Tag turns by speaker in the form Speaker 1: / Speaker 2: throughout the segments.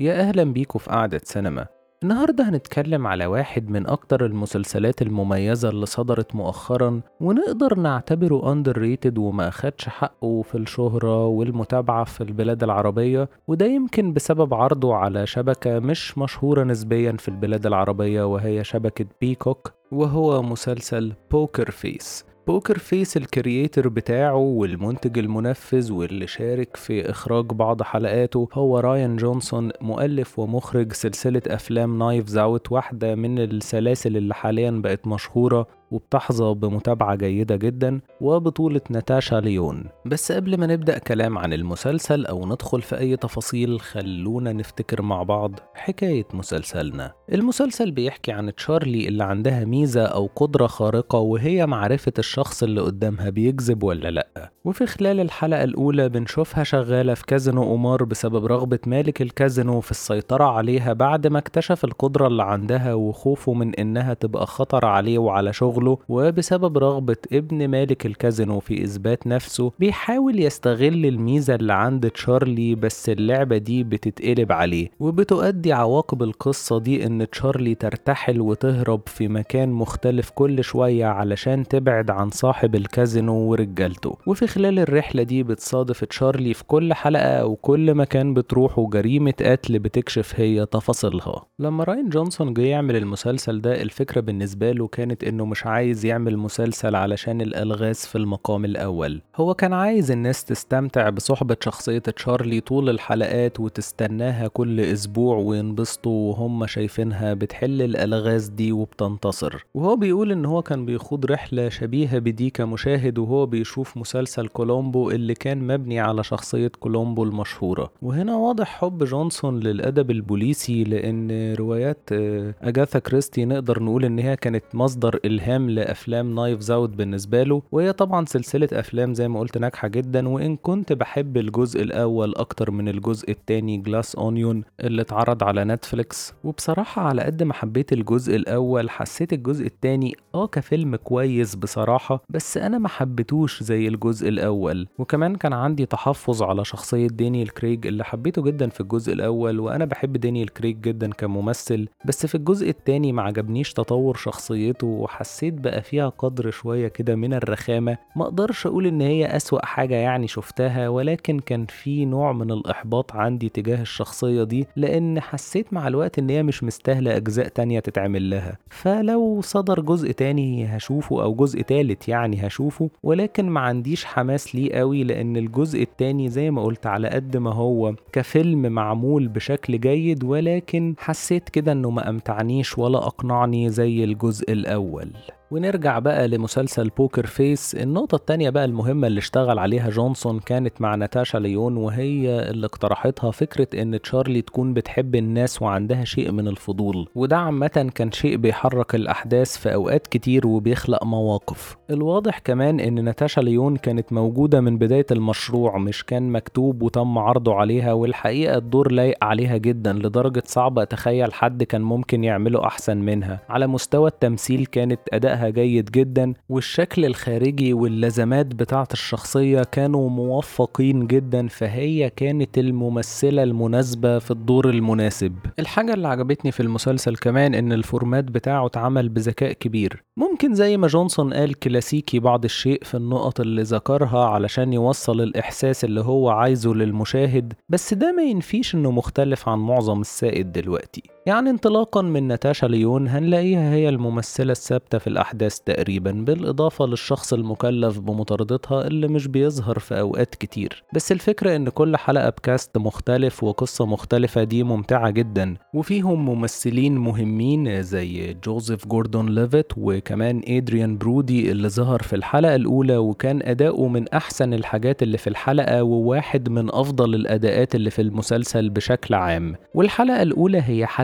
Speaker 1: يا أهلا بيكوا في قعدة سينما. النهاردة هنتكلم على واحد من أكتر المسلسلات المميزة اللي صدرت مؤخرا، ونقدر نعتبره underrated وما أخدش حقه في الشهرة والمتابعة في البلاد العربية، وده يمكن بسبب عرضه على شبكة مش مشهورة نسبيا في البلاد العربية وهي شبكة بيكوك، وهو مسلسل بوكر فيس. بوكر فيس الكرييتر بتاعه والمنتج المنفذ واللي شارك في إخراج بعض حلقاته هو رايان جونسون، مؤلف ومخرج سلسلة أفلام نايفز أوت، واحدة من السلاسل اللي حاليا بقت مشهورة وبتحظى بمتابعة جيدة جدا، وبطولة ناتاشا ليون. بس قبل ما نبدأ كلام عن المسلسل أو ندخل في أي تفاصيل، خلونا نفتكر مع بعض حكاية مسلسلنا. المسلسل بيحكي عن تشارلي اللي عندها ميزة أو قدرة خارقة، وهي معرفة الشخص اللي قدامها بيكذب ولا لأ. وفي خلال الحلقة الأولى بنشوفها شغالة في كازينو قمار بسبب رغبة مالك الكازينو في السيطرة عليها بعد ما اكتشف القدرة اللي عندها وخوفه من إنها تبقى خطر عليه وعلى شغله، وبسبب رغبة ابن مالك الكازينو في إثبات نفسه بيحاول يستغل الميزة اللي عند تشارلي، بس اللعبة دي بتتقلب عليه، وبتؤدي عواقب القصة دي إن تشارلي ترتحل وتهرب في مكان مختلف كل شوية علشان تبعد عن صاحب الكازينو ورجالته. وفي خلال الرحلة دي بتصادف تشارلي في كل حلقة أو كل مكان بتروحه جريمة قتل بتكشف هي تفاصيلها. لما راين جونسون جه يعمل المسلسل ده، الفكرة بالنسبة له كانت إنه مش عايز يعمل مسلسل علشان الألغاز في المقام الأول، هو كان عايز الناس تستمتع بصحبة شخصية تشارلي طول الحلقات وتستناها كل أسبوع وينبسطوا وهم شايفينها بتحل الألغاز دي وبتنتصر. وهو بيقول إن هو كان بيخوض رحلة شبيهة بدي كمشاهد وهو بيشوف مسلسل كولومبو اللي كان مبني على شخصية كولومبو المشهورة. وهنا واضح حب جونسون للأدب البوليسي، لأن روايات أغاثا كريستي نقدر نقول إن هي كانت مصدر إلهام لأفلام نايفز أوت بالنسبة له، وهي طبعا سلسلة أفلام زي ما قلت ناجحة جدا. وإن كنت بحب الجزء الأول أكتر من الجزء التاني جلاس أونيون اللي اتعرض على نتفليكس، وبصراحة على قد ما حبيت الجزء الأول حسيت الجزء التاني كفيلم كويس بصراحة، بس أنا ما حبيتوش زي الجزء الأول. وكمان كان عندي تحفظ على شخصية دانيال كريج اللي حبيته جدا في الجزء الأول، وأنا بحب دانيال كريج جدا كممثل، بس في الجزء التاني ما عجبنيش تطور شخصيته وحسيت بقى فيها قدر شوية كده من الرخامة. ما اقدرش اقول ان هي اسوأ حاجة يعني شفتها، ولكن كان في نوع من الاحباط عندي تجاه الشخصية دي، لان حسيت مع الوقت ان هي مش مستاهلة اجزاء تانية تتعمل لها. فلو صدر جزء تاني هشوفه او جزء تالت يعني هشوفه، ولكن ما عنديش حماس ليه قوي، لان الجزء التاني زي ما قلت على قد ما هو كفيلم معمول بشكل جيد، ولكن حسيت كده انه ما امتعنيش ولا اقنعني زي الجزء الاول. ونرجع بقى لمسلسل بوكر فيس. النقطة التانية بقى المهمة اللي اشتغل عليها جونسون كانت مع ناتاشا ليون، وهي اللي اقترحتها فكرة ان تشارلي تكون بتحب الناس وعندها شيء من الفضول، وده عامة كان شيء بيحرك الأحداث في أوقات كتير وبيخلق مواقف. الواضح كمان ان ناتاشا ليون كانت موجودة من بداية المشروع، مش كان مكتوب وتم عرضه عليها، والحقيقة الدور لايق عليها جدا لدرجة صعب أتخيل حد كان ممكن يعمله أحسن منها. على مستوى التمثيل كانت أدائها جيد جدا، والشكل الخارجي واللزمات بتاعة الشخصية كانوا موفقين جدا، فهي كانت الممثلة المناسبة في الدور المناسب. الحاجة اللي عجبتني في المسلسل كمان ان الفورمات بتاعه اتعمل بذكاء كبير، ممكن زي ما جونسون قال كلاسيكي بعض الشيء في النقط اللي ذكرها علشان يوصل الإحساس اللي هو عايزه للمشاهد، بس ده ما ينفيش انه مختلف عن معظم السائد دلوقتي. يعني انطلاقا من ناتاشا ليون هنلاقيها هي الممثلة الثابتة في الأحداث تقريبا، بالإضافة للشخص المكلف بمطاردتها اللي مش بيظهر في أوقات كتير. بس الفكرة إن كل حلقة بكاست مختلف وقصة مختلفة دي ممتعة جدا، وفيهم ممثلين مهمين زي جوزيف جوردون ليفيت وكمان إدريان برودي اللي ظهر في الحلقة الأولى وكان أداؤه من أحسن الحاجات اللي في الحلقة، وواحد من أفضل الأداءات اللي في المسلسل بشكل عام. والحلقة الأولى هي حلقة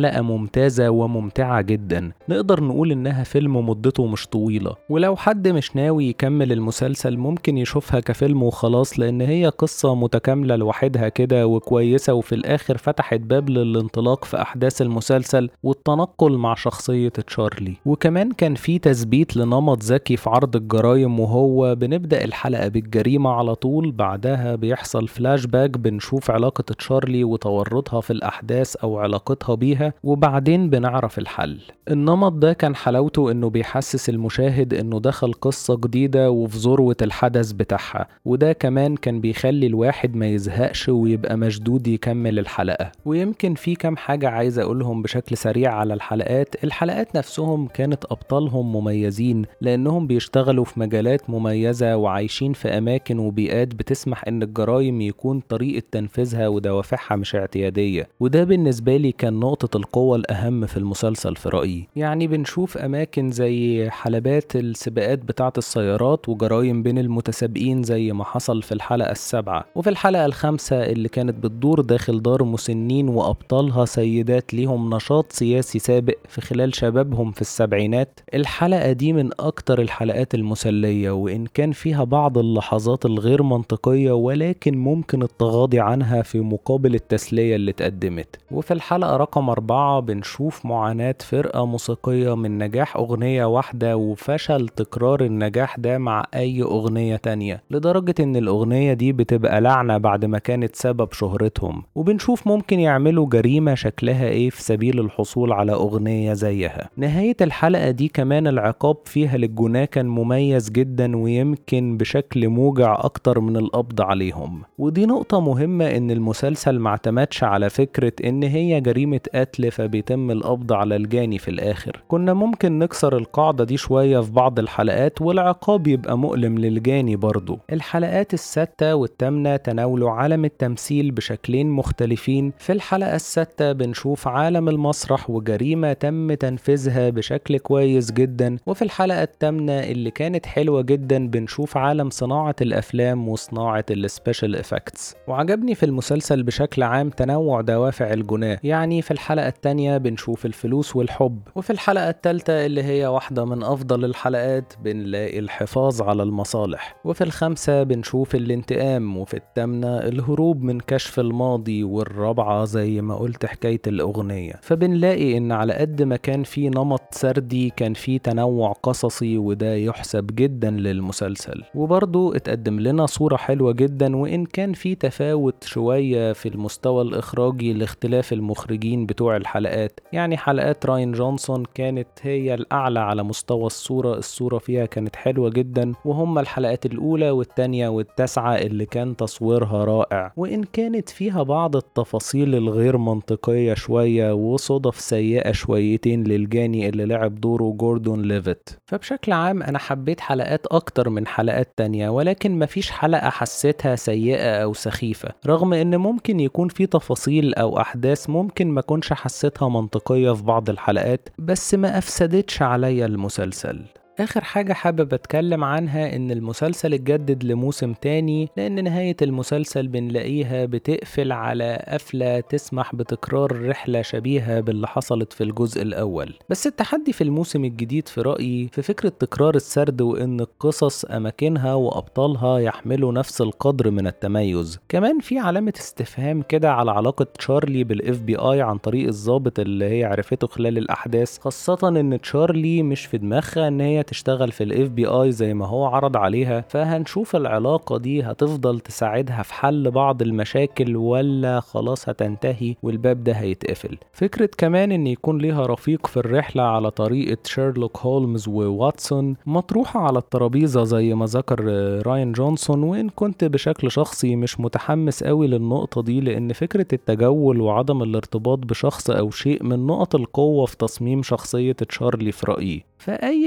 Speaker 1: حلقة ممتازة وممتعة جدا، نقدر نقول إنها فيلم مدته مش طويلة، ولو حد مش ناوي يكمل المسلسل ممكن يشوفها كفيلم وخلاص، لأن هي قصة متكاملة لوحدها كده وكويسة، وفي الآخر فتحت باب للانطلاق في أحداث المسلسل والتنقل مع شخصية تشارلي. وكمان كان في تثبيت لنمط ذكي في عرض الجرائم، وهو بنبدأ الحلقة بالجريمة على طول، بعدها بيحصل فلاش باك بنشوف علاقة تشارلي وتورطها في الأحداث أو علاقتها بيها، وبعدين بنعرف الحل. النمط ده كان حلاوته إنه بيحسس المشاهد إنه دخل قصة جديدة وفي ذروة الحدث بتاعها، وده كمان كان بيخلي الواحد ما يزهقش ويبقى مشدود يكمل الحلقة. ويمكن في كام حاجة عايز أقولهم بشكل سريع على الحلقات نفسهم كانت أبطالهم مميزين، لأنهم بيشتغلوا في مجالات مميزة وعايشين في أماكن وبيئات بتسمح إن الجرائم يكون طريقة تنفيذها ودوافعها مش اعتيادية، وده بالنسبة لي كان نقطة القوة الأهم في المسلسل في رأيي. يعني بنشوف أماكن زي حلبات السباقات بتاعة السيارات وجرائم بين المتسابقين زي ما حصل في الحلقة السابعة، وفي الحلقة الخامسة اللي كانت بتدور داخل دار مسنين وأبطالها سيدات ليهم نشاط سياسي سابق في خلال شبابهم في السبعينات. الحلقة دي من أكتر الحلقات المسلية، وإن كان فيها بعض اللحظات الغير منطقية ولكن ممكن التغاضي عنها في مقابل التسلية اللي اتقدمت. وفي الحلقة رقم 4 بنشوف معاناة فرقة موسيقية من نجاح أغنية واحدة وفشل تكرار النجاح ده مع أي أغنية تانية، لدرجة إن الأغنية دي بتبقى لعنة بعد ما كانت سبب شهرتهم. وبنشوف ممكن يعملوا جريمة شكلها إيه في سبيل الحصول على أغنية زيها. نهاية الحلقة دي كمان العقاب فيها للجناة كان مميز جدا، ويمكن بشكل موجع أكتر من القبض عليهم. ودي نقطة مهمة، إن المسلسل معتمدش على فكرة إن هي جريمة قتل فبيتم القبض على الجاني في الآخر. كنا ممكن نكسر القاعدة دي شوية في بعض الحلقات والعقاب يبقى مؤلم للجاني برضو. الحلقات الستة والثامنة تناولوا عالم التمثيل بشكلين مختلفين. في الحلقة الستة بنشوف عالم المسرح وجريمة تم تنفيذها بشكل كويس جدا، وفي الحلقة الثامنة اللي كانت حلوة جدا بنشوف عالم صناعة الأفلام وصناعة السبيشال إفكتس. وعجبني في المسلسل بشكل عام تنوع دوافع الجناة، يعني في الحلقة الثانية بنشوف الفلوس والحب، وفي الحلقة الثالثة اللي هي واحدة من أفضل الحلقات بنلاقي الحفاظ على المصالح، وفي الخامسة بنشوف الانتقام، وفي الثامنة الهروب من كشف الماضي، والرابعة زي ما قلت حكاية الأغنية. فبنلاقي إن على قد ما كان في نمط سردي كان في تنوع قصصي، وده يحسب جدا للمسلسل. وبرضو اتقدم لنا صورة حلوة جدا، وإن كان في تفاوت شوية في المستوى الإخراجي لاختلاف المخرجين بتوع الحلقات. يعني حلقات راين جونسون كانت هي الأعلى على مستوى الصورة فيها كانت حلوة جدا، وهم الحلقات الأولى والتانية والتاسعة اللي كان تصويرها رائع، وإن كانت فيها بعض التفاصيل الغير منطقية شوية وصدف سيئة شويتين للجاني اللي لعب دوره جوردون ليفيت. فبشكل عام أنا حبيت حلقات أكتر من حلقات تانية، ولكن مفيش حلقة حسيتها سيئة أو سخيفة، رغم إن ممكن يكون في تفاصيل أو أحداث ممكن ما كنش حسيتها منطقية في بعض الحلقات، بس ما أفسدتش عليا المسلسل. آخر حاجة حابب أتكلم عنها إن المسلسل اتجدد لموسم تاني، لأن نهاية المسلسل بنلاقيها بتقفل على قفلة تسمح بتكرار رحلة شبيهة باللي حصلت في الجزء الأول. بس التحدي في الموسم الجديد في رأيي في فكرة تكرار السرد، وإن القصص أماكنها وأبطالها يحملوا نفس القدر من التميز. كمان في علامة استفهام كده على علاقة تشارلي بالاف بي آي عن طريق الضابط اللي هي عرفته خلال الأحداث، خاصة إن تشارلي مش في دماغها إن هي تشتغل في الاف بي اي زي ما هو عرض عليها. فهنشوف العلاقة دي هتفضل تساعدها في حل بعض المشاكل ولا خلاص هتنتهي والباب ده هيتقفل. فكرة كمان ان يكون ليها رفيق في الرحلة على طريقة شيرلوك هولمز وواتسون مطروحة على الترابيزة زي ما ذكر راين جونسون، وان كنت بشكل شخصي مش متحمس قوي للنقطة دي، لان فكرة التجول وعدم الارتباط بشخص او شيء من نقط القوة في تصميم شخصية تشارلي في رأيي. فأي كسر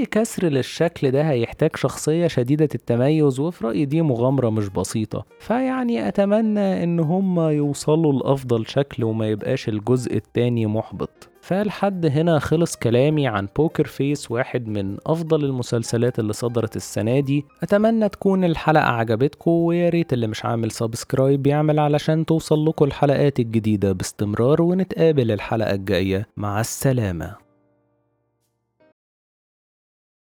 Speaker 1: للشكل ده هيحتاج شخصية شديدة التميز، وفي رأيي دي مغامرة مش بسيطة. فيعني أتمنى إن هم يوصلوا لأفضل شكل وما يبقاش الجزء التاني محبط. فلحد هنا خلص كلامي عن بوكر فيس، واحد من أفضل المسلسلات اللي صدرت السنة دي. أتمنى تكون الحلقة عجبتكم، وياريت اللي مش عامل سبسكرايب يعمل علشان توصل لكم الحلقات الجديدة باستمرار، ونتقابل الحلقة الجاية. مع السلامة.